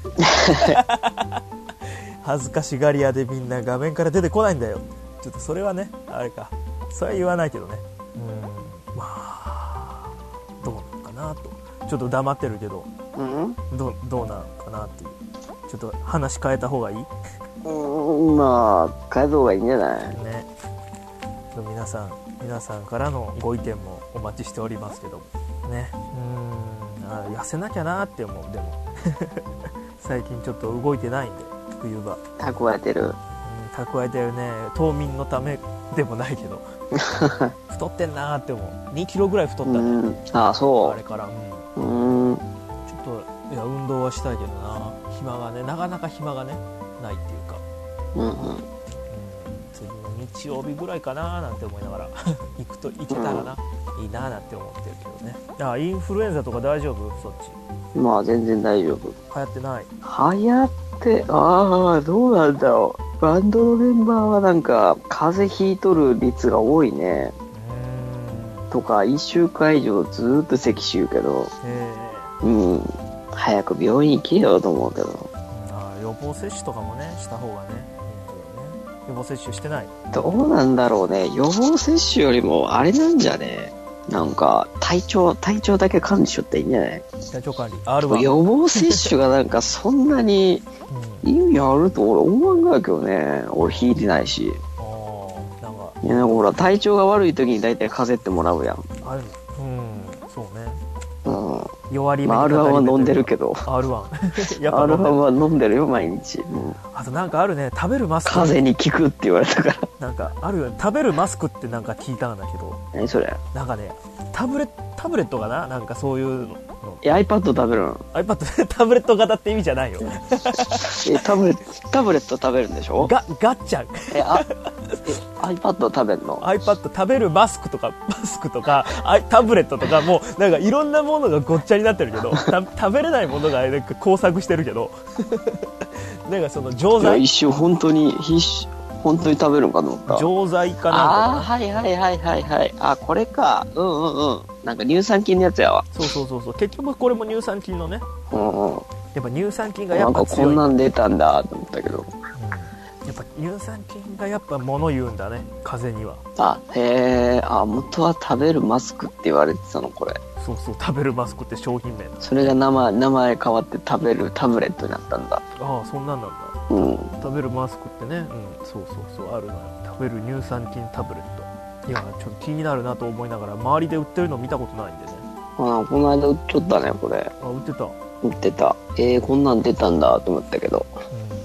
恥ずかしがり屋でみんな画面から出てこないんだよ。ちょっとそれはねあれかそれは言わないけどねうんまあどうなのかなとちょっと黙ってるけど、うん、ど, どうなのかなっていうちょっと話変えた方がいいうんまあ変えた方がいいんじゃないね。皆さん皆さんからのご意見もお待ちしておりますけどね。うーんあ痩せなきゃなって思う。でも最近ちょっと動いてないんで冬場蓄えてる、うん、 蓄えてるね。冬眠のためでもないけど太ってんなって思う。にキロぐらい太ったね。うんああそうあれから、 うん、うんちょっといや運動はしたいけどな暇がねなかなか暇がねないっていうか、うんうんうん、次の日曜日ぐらいかななんて思いながら行くと行けたらな、うん、いいななんて思ってるけどね。あインフルエンザとか大丈夫そっち。 まあ全然大丈夫。 流行ってない。 流行ってああどうなんだろう。バンドのメンバーはなんか風邪ひいとる率が多いね。うーんとかいっしゅうかん以上ずーっと咳しゅうけどうん早く病院行けよと思うけど、 あ予防接種とかもねした方がねいいんだよね。予防接種してない。 どうなんだろうね。予防接種よりもあれなんじゃねなんか体調体調だけ管理しよっていいんじゃない。 体調管理 アールワン予防接種がなんかそんなに意味あると俺思わんがやけどね。俺引いてないしあなんかいやほら体調が悪い時に大体風邪ってもらうやん。 あるうんそうねうん弱り目に、 まあ、アールワン は飲んでるけどアールワンやっぱ アールワン は飲んでるよ毎日、うん、 あとなんかあるね食べるマスク風邪に効くって言われたからなんかあるよね食べるマスクってなんか聞いたんだけど何それなんかねタブレタブレットかななんかそういうのいや iPad 食べるの iPad タブレット型って意味じゃないよえタブレタブレット食べるんでしょガガッチャンえあえ iPad 食べるの iPad 食べるマスクとかマスクとかタブレットとかもうなんかいろんなものがごっちゃになってるけど食べれないものがなんか工作してるけどなんかその錠剤一瞬本当に必死本当に食べるのかと思った。 錠剤かなああはいはいはいはいはいあこれかうんうんうんなんか乳酸菌のやつやわ。 そうそうそうそう結局これも乳酸菌のねうんうんやっぱ乳酸菌がやっぱ強い。 なんかこんなん出たんだと思ったけど、 うん、やっぱ乳酸菌がやっぱ物言うんだね風邪には。 あへえあ元は食べるマスクって言われてたのこれ。 そうそう食べるマスクって商品名。 それが名前名前変わって食べるタブレットになったんだ。 ああそんなんなんだ。うん、食べるマスクってね、うん、そうそうそうあるのよ。食べる乳酸菌タブレット。いやちょっと気になるなと思いながら周りで売ってるの見たことないんでね。 ああこの間売っちゃったねこれ。 あ売ってた売ってた。えー、こんなん出たんだと思ったけど、うん、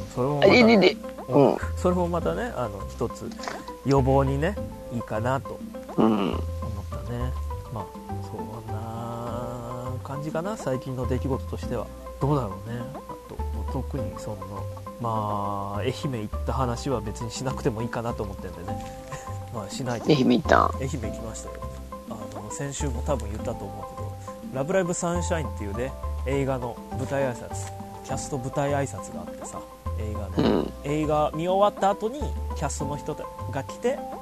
それもまた、 ねうん、それもまたねあの一つ予防にねいいかなと思ったね、うん、まあそんな感じかな最近の出来事としては。どうだろうねあと特にそのまあ愛媛行った話は別にしなくてもいいかなと思ってるんでねまあしないと。 愛媛行ったん。 愛媛行きましたよ。あの先週も多分言ったと思うけどラブライブサンシャインっていうね映画の舞台挨拶キャスト舞台挨拶があってさ映画ね、うん、映画見終わった後にキャストの人が来て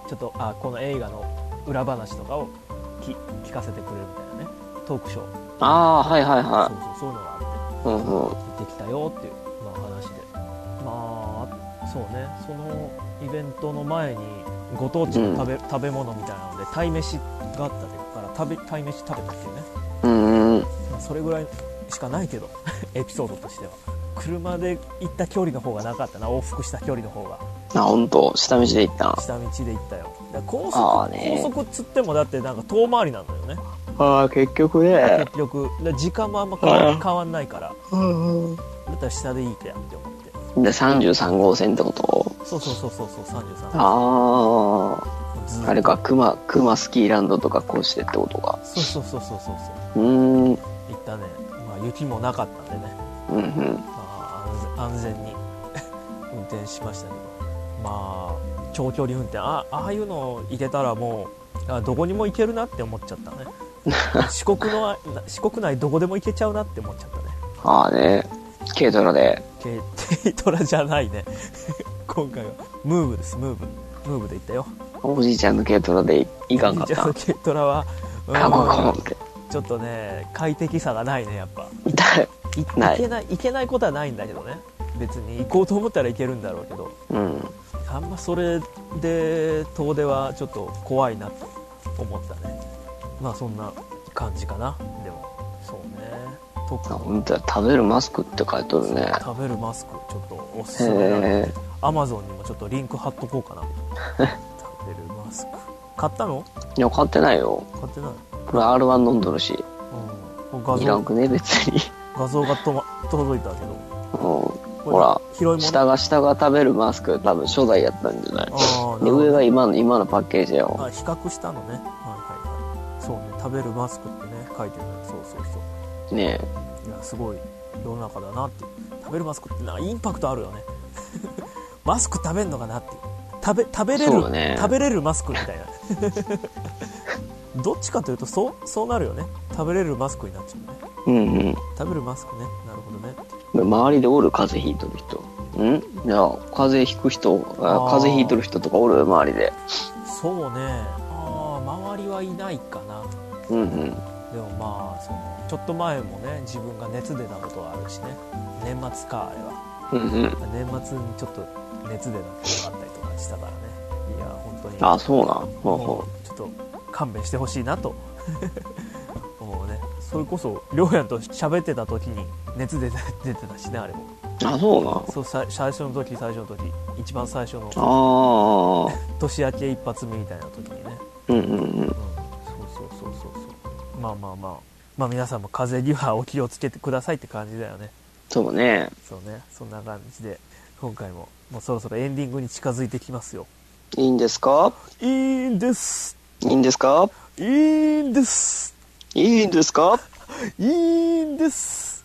ちょっとあこの映画の裏話とかをき聞かせてくれるみたいなねトークショー、 ああはいはいはそうそうそういうのがあって、 い。うんうん。 行ってきたよっていう、まあ、話で、まあそうね、そのイベントの前にご当地の食べ、うん、食べ物みたいなので鯛めしがあったから食べ鯛めし食べたっていうね、 うんうん、 まあ、それぐらいしかないけどエピソードとしては車で行った距離の方がなかったな、往復した距離の方が。 あ、本当下道で行ったの？ 下道で行ったよ。だ高速、ね、高速っつってもだってなんか遠回りなんだよね。 ああ結局ね。 結局時間もあんま変わ変わんないから、うんうん、だったら下でいいかやって思って。 でさんじゅうさん号線ってこと？ そうそうそうそうそうさんじゅうさん号線。 あああれか熊熊スキーランドとかこうしてってことか。 そうそうそうそうそうそう。 うーん。 行ったね。まあ雪もなかったんでね。 うんうん。 まあ安全に運転しましたけど、まあ長距離運転 あ, ああいうの行けたらもうあどこにも行けるなって思っちゃったね。四国の四国内どこでも行けちゃうなって思っちゃったね。 ああね、軽トラで。 軽トラじゃないね。今回はムーブです。ムーブムーブで行ったよ。 おじいちゃんの軽トラで行かんかった。おじいちゃんの軽トラは、うん、 カゴコンってちょっとね快適さがないねやっぱ。 痛い。 いけないいけないことはないんだけどね。別に行こうと思ったら行けるんだろうけど、 うん、 あんまそれで遠出はちょっと怖いなと思ったね。まあそんな感じかな。でもそうね。特に本当は食べるマスクって書いてあるね。 食べるマスクちょっとおすすめなので、アマゾンにもちょっとリンク貼っとこうかな。食べるマスク買ったの？ いや買ってないよ。 買ってない。 これ アールワン 飲んどるし、 うん、画像いらんくね別に。 画像がと、ま、届いたけど、 うん、ほら下が下が食べるマスク多分初代やったんじゃない？あで上が今の今のパッケージよ。 あ比較したのね。はいはいはい。そうね、食べるマスクってね書いてる。そうそうそうねえ。いやすごい世の中だなって。食べるマスクってなんかインパクトあるよね。マスク食べんのかなって。食べ食べれる、ね、食べれるマスクみたいな。どっちかというとそうそうなるよね。食べれるマスクになっちゃうね。 うんうん。 食べるマスクね。なるほどね。 周りでおる風邪ひいとる人。ん？いや風邪ひく人、あ風邪ひいとる人とかおる周りで。 そうね。ああ周りはいないかな。 うんうん。 でもまあそのちょっと前もね自分が熱出たことがあるしね。年末かあれは。 うんうん。 年末にちょっと熱出たことがあったりとかしたからね。いや本当に。 あそうなん。 もうちょっと勘弁してほしいなと。もうね。それこそりょうやんと喋ってた時に熱出て出てたしねあれも。 あそうな。 そうさ最初の時最初の時一番最初のあ年明け一発目みたいな時にね。 うんうんうん。うん、そうそうそうそうそう。まあまあまあまあ皆さんも風邪にはお気をつけてくださいって感じだよね。 そうね。 そうね。そんな感じで今回ももうそろそろエンディングに近づいてきますよ。 いいんですか？ いいんです。 いいんですか？ いいんです。 いいんですか？ いいんです。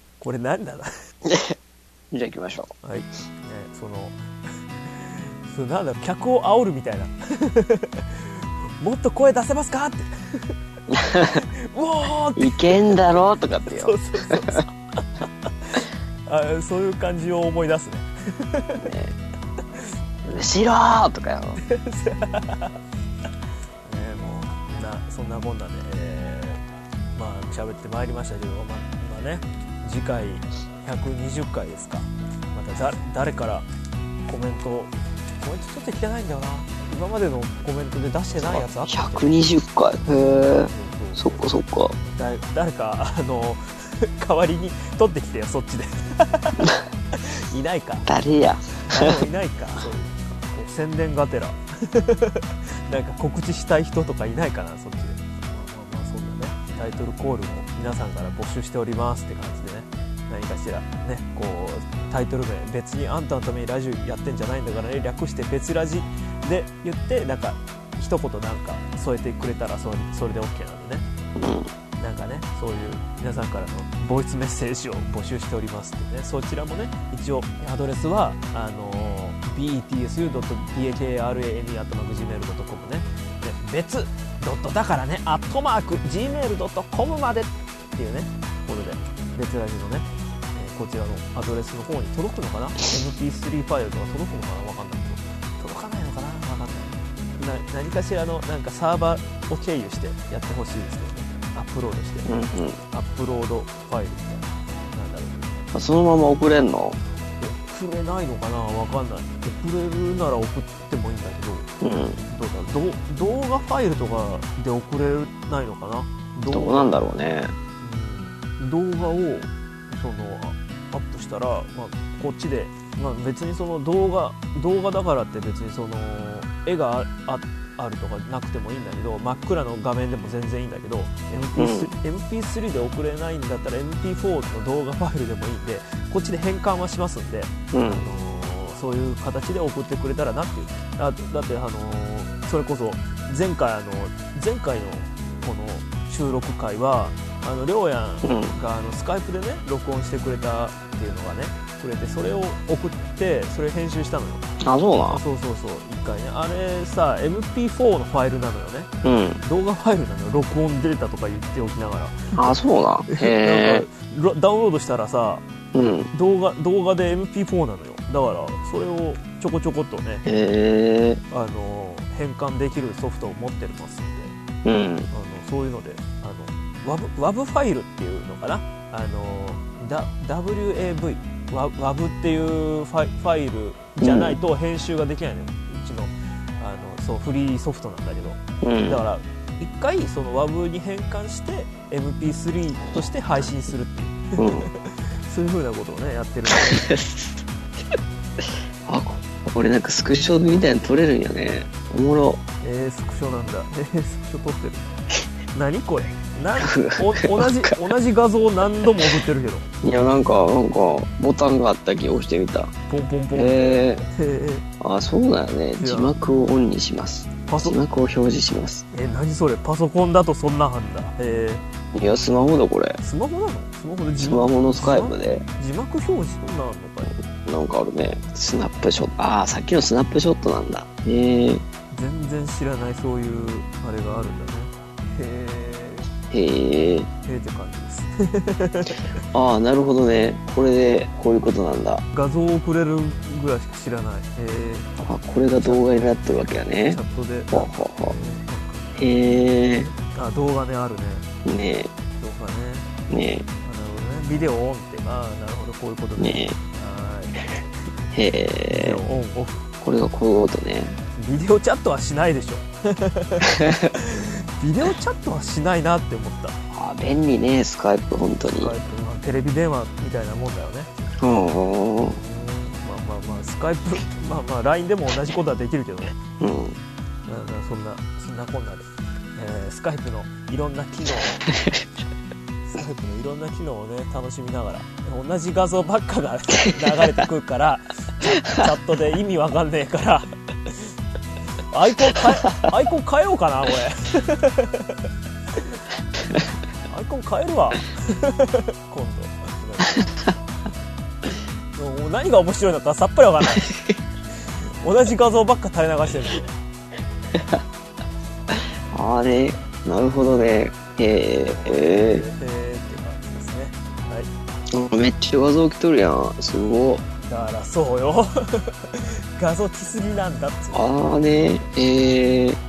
これ何だな。 じゃあ行きましょう。はい。ね、その、そのなんだろう、客を煽るみたいな。もっと声出せますかって。うおーって。 いけんだろとかってよ。 そうそうそうそう。あ、そういう感じを思い出すね。 ねしろーとかよ。ねもうなそんなこんなで、えー、まあ喋ってまいりましたけど、まあ、今ね次回ひゃくにじゅっかいですか。まただ誰からコメントコメント取ってきてないんだよな。今までのコメントで出してないやつあったっけ？ ひゃくにじゅっかい。へえ。そっかそっか。 だ誰かあの代わりに取ってきてよそっちで。いないか。 誰や。 誰もいないか。そういう宣伝がてらなんか告知したい人とかいないかなそっちで。まあまあまあそんなねタイトルコールも皆さんから募集しておりますって感じでね、何かしらねこうタイトル名別にあんたのためにラジオやってんじゃないんだからね、略して別ラジで言ってなんか一言なんか添えてくれたらそれ、それで OK なんでね、うん、なんかねそういう皆さんからのボイスメッセージを募集しておりますってね、そちらもね一応アドレスはあのービーティーエスユードットピーエーケーアールエーエムイー アットマークジーメールドットコム ね。で別ドットだからねアットマーク ジーメールドットコム までっていうねことで別ラジのね、えー、こちらのアドレスの方に届くのかな エムピースリー ファイルとか届くのかなわかんないけど届かないのかなわかんない。 な何かしらのなんかサーバーを経由してやってほしいですけどね。アップロードして、 うんうん、 アップロードファイルみたいな、なんだろう、 そのまま送れんの？ 送れないのかな、わかんない。送れるなら送ってもいいんだけど、うん、どうだろう、動画ファイルとかで送れないのかな。 どうなんだろうね、 うん、動画をそのアップしたら、まあ、こっちで、まあ、別にその動画動画だからって別にその絵が あ, あるとかなくてもいいんだけど、真っ暗の画面でも全然いいんだけど、 エムピースリー、うん、エムピースリー で送れないんだったら エムピーフォー の動画ファイルでもいいんで、こっちで変換はしますんで、うん、あのー、そういう形で送ってくれたらなっていう。あだって、あのー、それこそ前回、あの前回のこの収録回はあのりょうやんがあのスカイプでね録音してくれたっていうのがねくれて、それを送ってそれ編集したのよ。 あ、そうな。 そうそうそう、一回ね、あれさ エムピーフォー のファイルなのよね、うん、動画ファイルなのよ、録音データとか言っておきながら。 あ、そうな。へーなんかダウンロードしたらさ、うん、動画動画で エムピーフォー なのよ。だからそれをちょこちょこっとね、 へー、 あの変換できるソフトを持ってますんで、うん、あのそういうので、あの WAV, WAV ファイルっていうのかな、あの ダブリューエーブイ WAV っていうファイ、ファイルじゃないと編集ができないのよ、うん、うちの、あのそうフリーソフトなんだけど、うん、だから一回その WAV に変換して エムピースリー として配信するっていう、うん、そういう風なことをねやってるんであ、これなんかスクショみたいに撮れるんやね。おもろ。 えー、スクショなんだ。えー、スクショ撮ってる。何これ。なお同じ同じ画像を何度も送ってるけど。 いや、なんかなんかボタンがあったき押してみた。 ポンポンポン。 えー、あ、そうだよね。字幕をオンにします。 パソ字幕を表示します。 えー、何それ。パソコンだとそんなはんだ。えー、いや、スマホだこれ。 スマホなの？スマホでスマホのスカイプで字幕表示そんなあんのかい。 なんかあるね。スナップショット。ああ、さっきのスナップショットなんだ。へえ。 全然知らないそういうあれがあるんだね。へえ。へえ。 へえって感じです。 ああ、なるほどね。これでこういうことなんだ。 画像を送れるぐらいしか知らない。へえ。 あ、これが動画になってるわけやね。 チャットで。 ほほほ。へえ。 あ、動画ね、あるね。 ねえ。 動画ね。 ねえ。 あ、なるほどね。ビデオオンって、ああ、なるほど、こういうことね。 ねえ。 へえ。 オンオフ。 これがこういうことね。 ビデオチャットはしないでしょ。ビデオチャットはしないなって思った。 あ、便利ね、スカイプ、本当に。 スカイプ、まあ、テレビ電話みたいなもんだよね。 うん。まあまあまあ、スカイプ、まあまあ、ライン でも同じことはできるけどね。うん。そんな、そんなこんなで、えー、スカイプのいろんな機能、スカイプのいろんな機能をね、楽しみながら、同じ画像ばっかが流れてくるから、チャットで意味わかんねえから、アイコン変え、アイコン変えようかな、これ。アイコン変えるわ。今度。もう何が面白いのかさっぱりわかんない。同じ画像ばっか垂れ流してるのに。 あれ、なるほどね。へえ。 へえって感じですね。 はい。めっちゃ画像来とるやん。すごい。 だからそうよ。画像来すぎなんだっつう。 ああね、えー。 まあそんなもんだよね。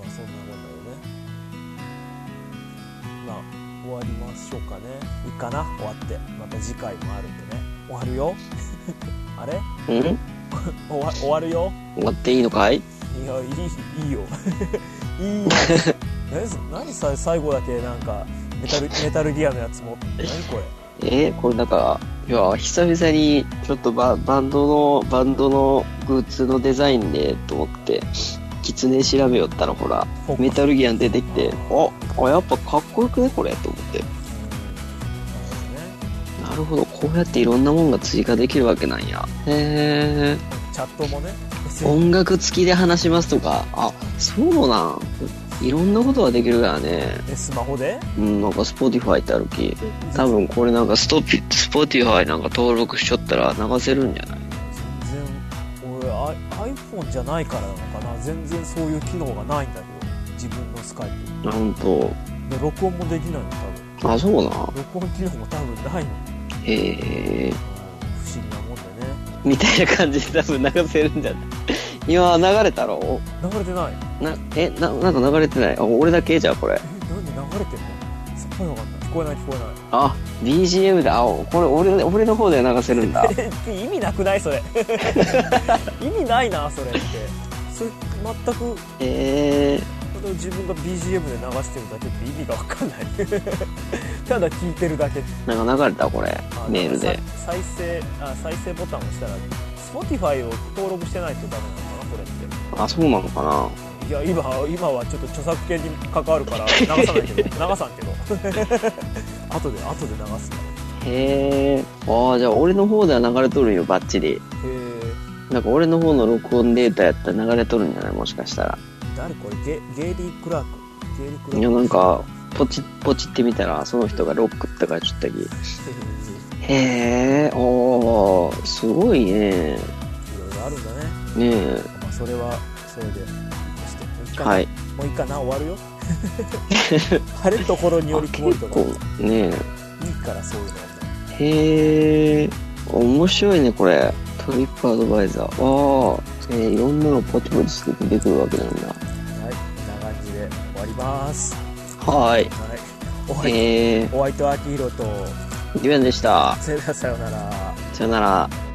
まあ終わりましょうかね。いいかな、終わって。また次回もあるんでね。終わるよ。あれ？ うん？ 終わ終わるよ。 終わっていいのかい？いや、いいいいよ。いいよ。何何さ最後だけなんかメタルメタルギアのやつも。何これ？ えー、これなんか、いや、久々にちょっとバ、バンドの、バンドのグッズのデザインで、と思って、キツネ調べよったら、ほら、メタルギアン出てきて、あ、あ、やっぱかっこよくね、これ、と思って。なるほど、こうやっていろんなもんが追加できるわけなんや。へー。 チャットもね。 音楽付きで話しますとか、あ、そうなん。いろんなことができるからね。 え、スマホで？ うん、なんか Spotify ってあるき。多分これなんかストピ、Spotify なんか登録しちゃったら流せるんじゃない？ 全然、俺、iPhone じゃないからなのかな。全然そういう機能がないんだけど。自分のスカイプ。 なんと。 で、録音もできないの、多分。 あ、そうな。 録音機能も多分ないの。 へえ。 不思議なもんでね。 みたいな感じで多分流せるんじゃない？ 今流れたろ？ 流れてない。 な、え、な、なんか流れてない。あ、俺だけじゃん、これ。 え、なんで流れてんの？さっぱりわかんない。聞こえない聞こえない。 あ、ビージーエム で、あ、これ俺、俺の方で流せるんだ。 意味なくないそれ。意味ないな、それって。それ、全く、 えー、自分が ビージーエム で流してるだけって意味がわかんない。ただ聞いてるだけ。 なんか流れたこれ、メールで。 再生、あ、再生ボタンを押したら、Spotify を登録してないとダメなのかな、これって。 あ、そうなのかな。 いや、今、今はちょっと著作権に関わるから流さないけど、流さんけど。後で、後で流すから。 へー。ああ、じゃあ俺の方では流れとるんよ、バッチリ。 へー。 なんか俺の方の録音データやったら流れとるんじゃない？もしかしたら。 誰これ？ゲ、ゲイリー・クラーク。ゲイリー・クラーク。 いや、なんか、ポチッ、ポチってみたら、その人がロックって書いちゃったき。へー。おー、すごいね。 いろいろあるんだね。 ねえ。 まあ、それは、それで。 はい。 もういいかな、終わるよ。晴れところにより曇りとか。 ねえ。 いいからそういうの。 へえ、面白いね、これ。トリップアドバイザー。ああ、えー、いろんなのポチポチして出てくるわけなんだ。 はい、こんな感じで終わります。 はい。はい。 お相手、えー、お相手はアキヒロと、 デュエンでした。 それではさようなら。 さようなら。